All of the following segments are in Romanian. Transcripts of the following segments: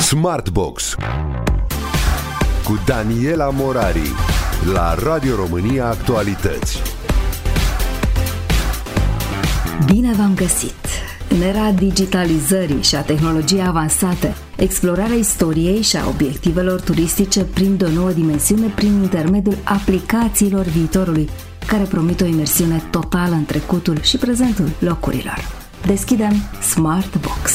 Smartbox cu Daniela Morari la Radio România Actualități. Bine v-am găsit! În era digitalizării și a tehnologiei avansate, explorarea istoriei și a obiectivelor turistice prinde o nouă dimensiune prin intermediul aplicațiilor viitorului, care promit o imersiune totală în trecutul și prezentul locurilor. Deschidem Smartbox.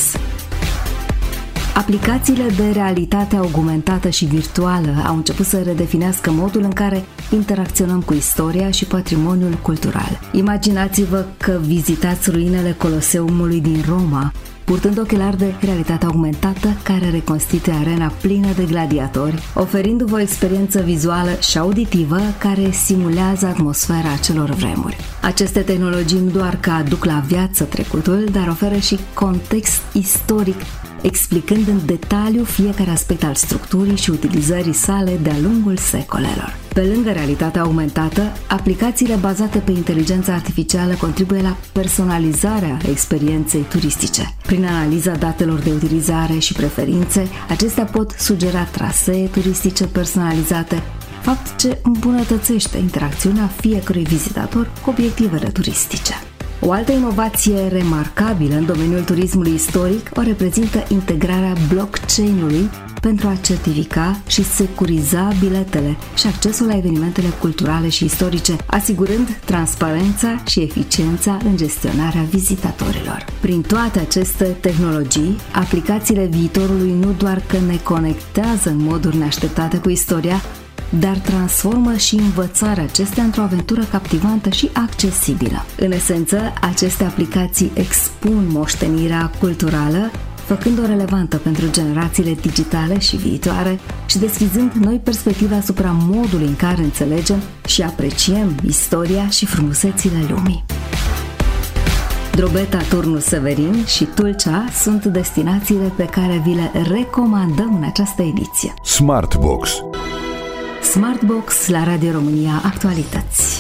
Aplicațiile de realitate augmentată și virtuală au început să redefinească modul în care interacționăm cu istoria și patrimoniul cultural. Imaginați-vă că vizitați ruinele Coloseumului din Roma, purtând ochelari de realitate augmentată care reconstituie arena plină de gladiatori, oferindu-vă o experiență vizuală și auditivă care simulează atmosfera acelor vremuri. Aceste tehnologii nu doar că aduc la viață trecutul, dar oferă și context istoric, explicând în detaliu fiecare aspect al structurii și utilizării sale de-a lungul secolelor. Pe lângă realitatea augmentată, aplicațiile bazate pe inteligența artificială contribuie la personalizarea experienței turistice. Prin analiza datelor de utilizare și preferințe, acestea pot sugera trasee turistice personalizate, fapt ce îmbunătățește interacțiunea fiecărui vizitator cu obiectivele turistice. O altă inovație remarcabilă în domeniul turismului istoric o reprezintă integrarea blockchain-ului pentru a certifica și securiza biletele și accesul la evenimentele culturale și istorice, asigurând transparența și eficiența în gestionarea vizitatorilor. Prin toate aceste tehnologii, aplicațiile viitorului nu doar că ne conectează în moduri neașteptate cu istoria, dar transformă și învățarea acestea într-o aventură captivantă și accesibilă. În esență, aceste aplicații expun moștenirea culturală, făcând-o relevantă pentru generațiile digitale și viitoare și deschizând noi perspective asupra modului în care înțelegem și apreciem istoria și frumusețile lumii. Drobeta Turnul Severin și Tulcea sunt destinațiile pe care vi le recomandăm în această ediție. Smartbox la Radio România Actualități.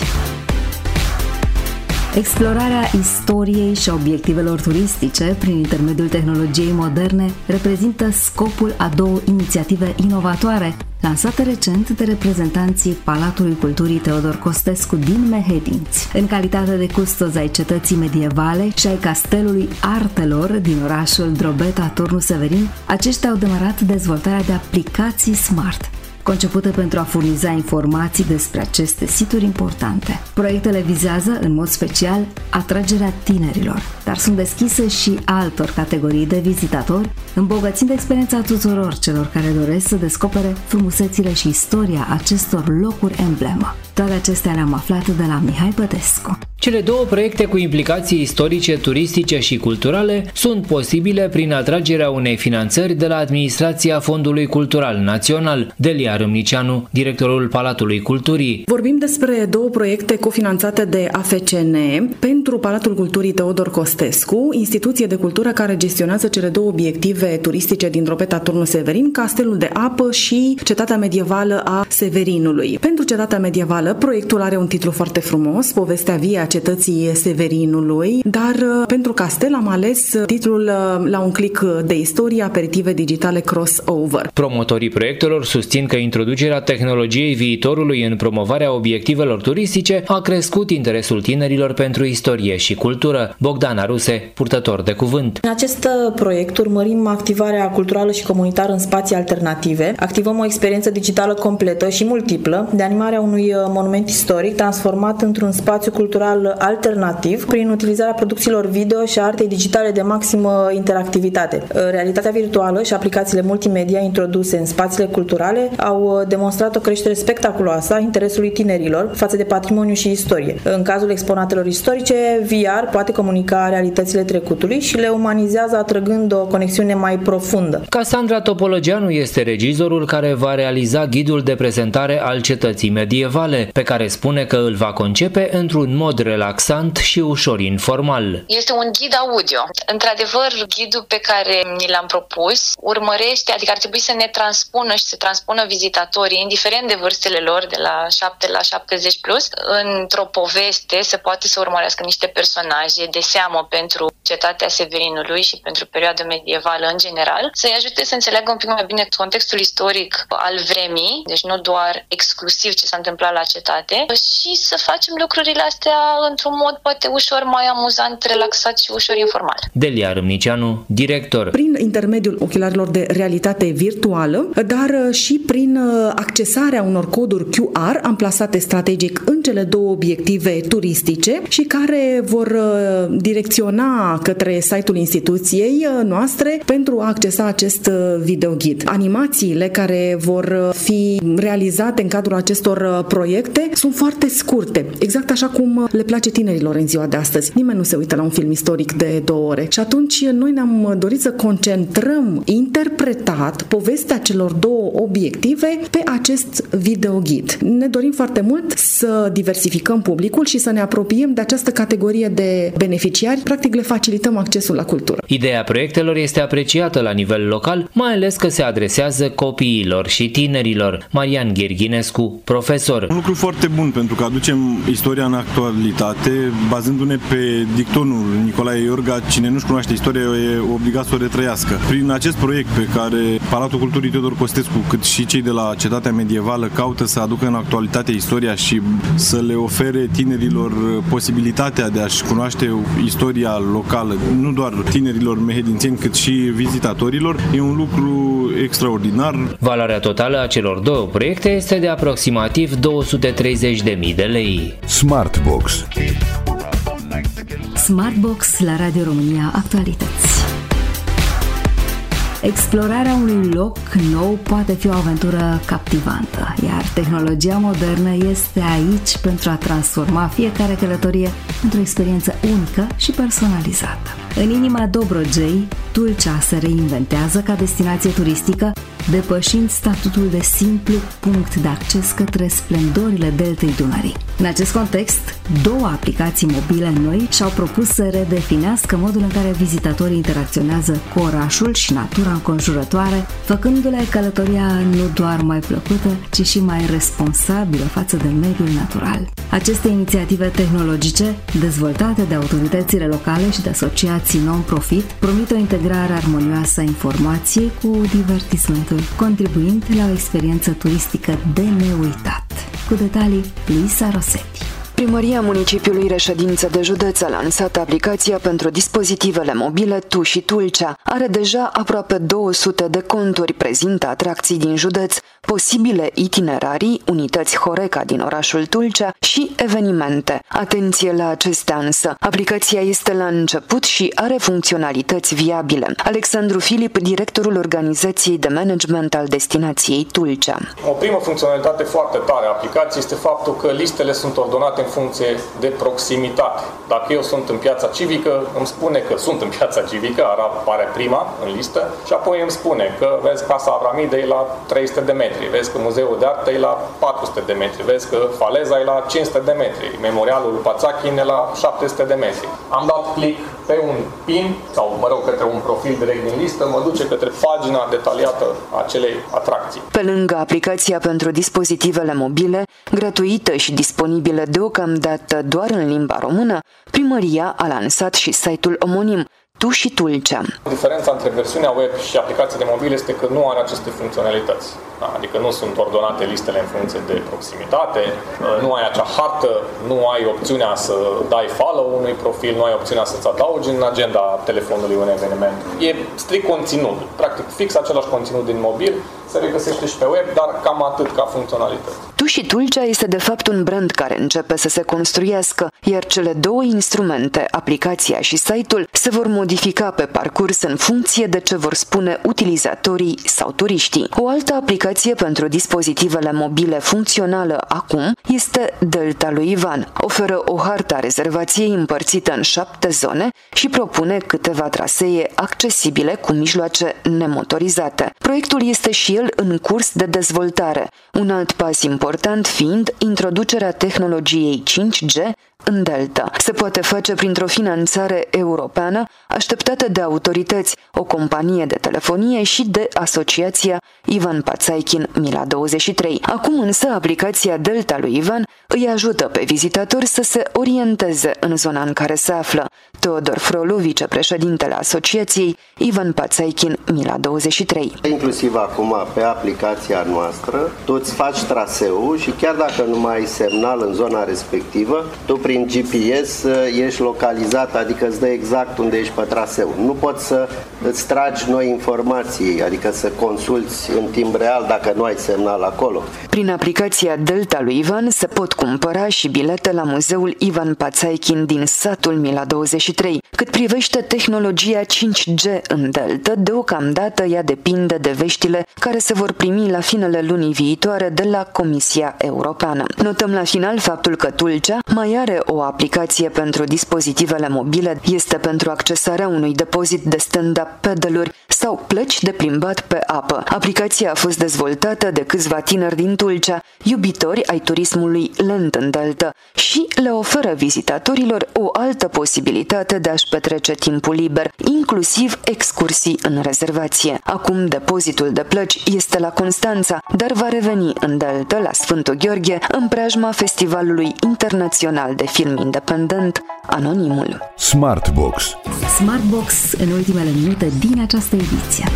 Explorarea istoriei și a obiectivelor turistice prin intermediul tehnologiei moderne reprezintă scopul a două inițiative inovatoare lansate recent de reprezentanții Palatului Culturii Teodor Costescu din Mehedinți. În calitate de custozi ai cetății medievale și ai Castelului Artelor din orașul Drobeta Turnul Severin, aceștia au demarat dezvoltarea de aplicații smart, concepute pentru a furniza informații despre aceste situri importante. Proiectele vizează, în mod special, atragerea tinerilor, dar sunt deschise și altor categorii de vizitatori, îmbogățind experiența tuturor celor care doresc să descopere frumusețile și istoria acestor locuri emblemă. Toate acestea le-am aflat de la Mihai Bădescu. Cele două proiecte cu implicații istorice, turistice și culturale sunt posibile prin atragerea unei finanțări de la Administrația Fondului Cultural Național. Delia Râmnicianu, directorul Palatului Culturii. Vorbim despre două proiecte cofinanțate de AFCN pentru Palatul Culturii Teodor Costescu, instituție de cultură care gestionează cele două obiective turistice din Drobeta Turnul Severin, Castelul de Apă și Cetatea Medievală a Severinului. Pentru Cetatea Medievală, proiectul are un titlu foarte frumos, Povestea vie a cetății Severinului, dar pentru castel am ales titlul La un click de istorie, aperitive digitale crossover. Promotorii proiectelor susțin că introducerea tehnologiei viitorului în promovarea obiectivelor turistice a crescut interesul tinerilor pentru istorie și cultură. Bogdan Aruse, purtător de cuvânt. În acest proiect urmărim activarea culturală și comunitară în spații alternative. Activăm o experiență digitală completă și multiplă de animarea unui monument istoric transformat într-un spațiu cultural alternativ prin utilizarea producțiilor video și a artei digitale de maximă interactivitate. Realitatea virtuală și aplicațiile multimedia introduse în spațiile culturale au demonstrat o creștere spectaculoasă a interesului tinerilor față de patrimoniu și istorie. În cazul exponatelor istorice, VR poate comunica realitățile trecutului și le umanizează, atrăgând o conexiune mai profundă. Casandra Topologeanu este regizorul care va realiza ghidul de prezentare al cetății medievale, pe care spune că îl va concepe într-un mod relaxant și ușor informal. Este un ghid audio. Într-adevăr, ghidul pe care ni l-am propus urmărește, adică ar trebui să ne transpună și să transpună vizitatorii, indiferent de vârstele lor, de la 7 la 70 plus, într-o poveste se poate să urmărească niște personaje de seamă pentru cetatea Severinului și pentru perioada medievală în general, să-i ajute să înțeleagă un pic mai bine contextul istoric al vremii, deci nu doar exclusiv ce s-a întâmplat la cetate, și să facem lucrurile astea într-un mod poate ușor mai amuzant, relaxat și ușor informal. Delia Râmnicianu, director. Prin intermediul ochelarilor de realitate virtuală, dar și prin accesarea unor coduri QR amplasate strategic în cele două obiective turistice și care vor direcționa către site-ul instituției noastre pentru a accesa acest videoghid. Animațiile care vor fi realizate în cadrul acestor proiecte sunt foarte scurte, exact așa cum le place tinerilor în ziua de astăzi. Nimeni nu se uită la un film istoric de 2 ore. Și atunci noi ne-am dorit să concentrăm interpretat povestea celor două obiective pe acest videoghid. Ne dorim foarte mult să diversificăm publicul și să ne apropiem de această categorie de beneficiari. Practic le facilităm accesul la cultură. Ideea proiectelor este apreciată la nivel local, mai ales că se adresează copiilor și tinerilor. Marian Gherghinescu, profesor. Un lucru foarte bun, pentru că aducem istoria în actualitate, bazându-ne pe dictonul Nicolae Iorga: cine nu-și cunoaște istoria e obligat să o retrăiască. Prin acest proiect pe care Palatul Culturii Teodor Costescu, cât și cei de la Cetatea Medievală caută să aducă în actualitate istoria și să le ofere tinerilor posibilitatea de a-și cunoaște istoria locală, nu doar tinerilor mehedințeni, cât și vizitatorilor, e un lucru extraordinar. Valoarea totală a celor două proiecte este de aproximativ 230.000 de lei. Smartbox. Smartbox la Radio România Actualități. Explorarea unui loc nou poate fi o aventură captivantă, iar tehnologia modernă este aici pentru a transforma fiecare călătorie într-o experiență unică și personalizată. În inima Dobrogei, Tulcea se reinventează ca destinație turistică, depășind statutul de simplu punct de acces către splendorile deltei Dunării. În acest context, două aplicații mobile noi și-au propus să redefinească modul în care vizitatorii interacționează cu orașul și natura înconjurătoare, făcându-le călătoria nu doar mai plăcută, ci și mai responsabilă față de mediul natural. Aceste inițiative tehnologice, dezvoltate de autoritățile locale și de asociații non-profit, promit o integrare armonioasă a informației cu divertismentul, contribuind la o experiență turistică de neuitat. Cu detalii, Luisa Rosetti. Primăria Municipiului Reședință de Județ a lansat aplicația pentru dispozitivele mobile Tu și Tulcea. Are deja aproape 200 de conturi, prezintă atracții din județ, posibile itinerarii, unități Horeca din orașul Tulcea și evenimente. Atenție la acestea însă, aplicația este la început și are funcționalități viabile. Alexandru Filip, directorul organizației de management al destinației Tulcea. O primă funcționalitate foarte tare a aplicației este faptul că listele sunt ordonate în funcție de proximitate. Dacă eu sunt în Piața Civică, îmi spune că sunt în Piața Civică, apare prima în listă, și apoi îmi spune că vezi Casa Avramide e la 300 de metri, vezi că Muzeul de Artă e la 400 de metri, vezi că Faleza e la 500 de metri, Memorialul lui Pațachin e la 700 de metri. Am dat click pe un pin sau, către un profil direct din listă, mă duce către pagina detaliată a acelei atracții. Pe lângă aplicația pentru dispozitivele mobile, gratuită și disponibilă deocamdată doar în limba română, Primăria a lansat și site-ul omonim Tu și Tulcea. Diferența între versiunea web și aplicațiile mobile este că nu are aceste funcționalități. Adică nu sunt ordonate listele în funcție de proximitate, nu ai acea hartă, nu ai opțiunea să dai follow unui profil, nu ai opțiunea să-ți adaugi în agenda telefonului un eveniment. E strict conținut. Practic, fix același conținut din mobil se regăsește și pe web, dar cam atât ca funcționalități. Tu și Tulcea este de fapt un brand care începe să se construiască, iar cele două instrumente, aplicația și site-ul, se vor modifica pe parcurs în funcție de ce vor spune utilizatorii sau turiștii. O altă aplicație pentru dispozitivele mobile funcțională acum este Delta lui Ivan. Oferă o hartă a rezervației împărțită în 7 zone și propune câteva trasee accesibile cu mijloace nemotorizate. Proiectul este și el în curs de dezvoltare, un alt pas important fiind introducerea tehnologiei 5G în Delta. Se poate face printr-o finanțare europeană așteptată de autorități, o companie de telefonie și de asociația Ivan Pațaichin Mila 23. Acum însă aplicația Delta lui Ivan îi ajută pe vizitatori să se orienteze în zona în care se află. Teodor Frolu, vicepreședintele asociației Ivan Pațaichin Mila 23. Inclusiv acum pe aplicația noastră, tu îți faci traseul și chiar dacă nu mai ai semnal în zona respectivă, tu prin GPS ești localizat, adică îți dă exact unde ești pe traseu. Nu poți să îți tragi noi informații, adică să consulți în timp real dacă nu ai semnal acolo. Prin aplicația Delta lui Ivan se pot cumpăra și bilete la muzeul Ivan Pațaichin din satul Mila 23. Cât privește tehnologia 5G în Delta, deocamdată ea depinde de veștile care se vor primi la finele lunii viitoare de la Comisia Europeană. Notăm la final faptul că Tulcea mai are o aplicație pentru dispozitivele mobile, este pentru accesarea unui depozit de stand-up paddle-uri sau plăci de plimbat pe apă. Aplicația a fost dezvoltată de câțiva tineri din Tulcea, iubitori ai turismului lent în Delta, și le oferă vizitatorilor o altă posibilitate de a-și petrece timpul liber, inclusiv excursii în rezervație. Acum depozitul de plăci este la Constanța, dar va reveni în Delta, la Sfântul Gheorghe, în preajma Festivalului Internațional de Film Independent Anonimul. Smartbox. Smartbox în ultimele minute din această ediție.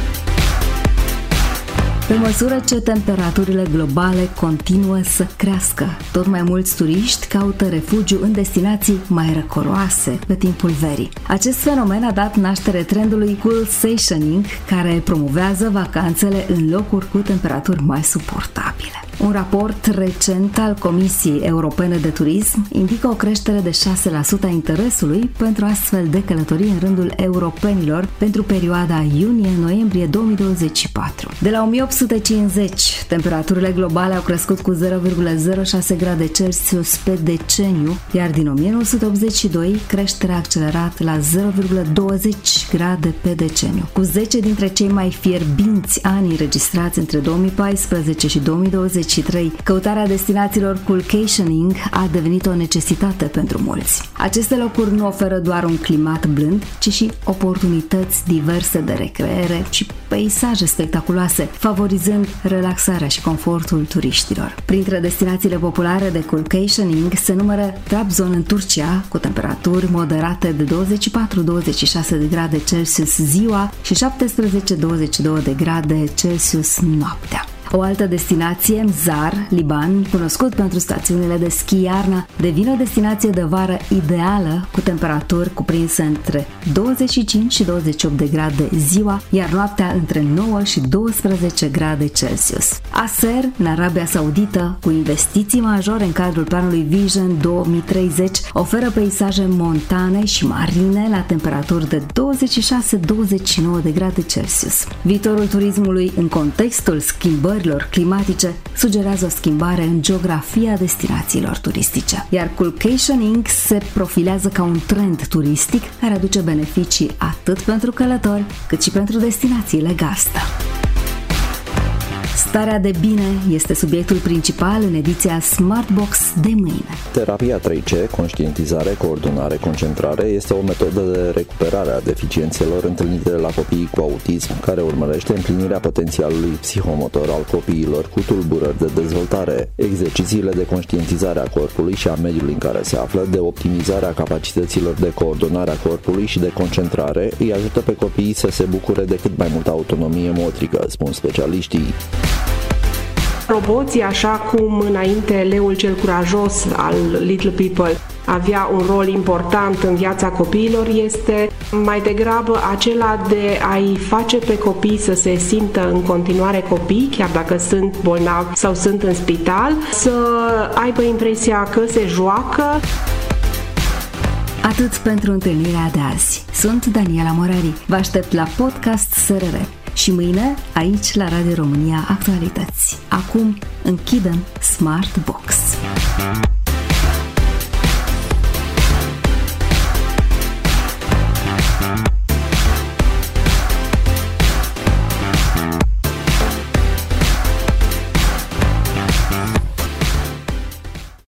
Pe măsură ce temperaturile globale continuă să crească, tot mai mulți turiști caută refugiu în destinații mai răcoroase pe timpul verii. Acest fenomen a dat naștere trendului coolsationing, care promovează vacanțele în locuri cu temperaturi mai suportabile. Un raport recent al Comisiei Europene de Turism indică o creștere de 6% a interesului pentru astfel de călătorii în rândul europenilor pentru perioada iunie-noiembrie 2024. De la 1850, temperaturile globale au crescut cu 0,06 grade Celsius pe deceniu, iar din 1982 creșterea a accelerat la 0,20 grade pe deceniu. Cu 10 dintre cei mai fierbinți ani înregistrați între 2014 și 2023, căutarea destinațiilor coolcationing a devenit o necesitate pentru mulți. Aceste locuri nu oferă doar un climat blând, ci și oportunități diverse de recreere și peisaje spectaculoase, favorizând relaxarea și confortul turiștilor. Printre destinațiile populare de coolcationing se numără Trabzon în Turcia, cu temperaturi moderate de 24-26 de grade Celsius ziua și 17-22 de grade Celsius noaptea. O altă destinație, Mzar, Liban, cunoscut pentru stațiunile de schi iarna, devine o destinație de vară ideală, cu temperaturi cuprinse între 25 și 28 de grade ziua, iar noaptea între 9 și 12 grade Celsius. Aser, în Arabia Saudită, cu investiții majore în cadrul planului Vision 2030, oferă peisaje montane și marine la temperaturi de 26-29 de grade Celsius. Viitorul turismului în contextul schimbărilor climatice sugerează o schimbare în geografia destinațiilor turistice, iar coolcationing se profilează ca un trend turistic care aduce beneficii atât pentru călători cât și pentru destinațiile gazdă. Starea de bine este subiectul principal în ediția Smartbox de mâine. Terapia 3C, conștientizare, coordonare, concentrare, este o metodă de recuperare a deficiențelor întâlnite la copiii cu autism, care urmărește împlinirea potențialului psihomotor al copiilor cu tulburări de dezvoltare. Exercițiile de conștientizare a corpului și a mediului în care se află, de optimizare a capacităților de coordonare a corpului și de concentrare, îi ajută pe copiii să se bucure de cât mai multă autonomie motrică, spun specialiștii. Roboții, așa cum înainte leul cel curajos al Little People avea un rol important în viața copiilor, este mai degrabă acela de a-i face pe copii să se simtă în continuare copii, chiar dacă sunt bolnavi sau sunt în spital, să aibă impresia că se joacă. Atât pentru întâlnirea de azi. Sunt Daniela Morari. Vă aștept la podcast SRR. Și mâine, aici, la Radio România Actualități. Acum, închidem Smartbox.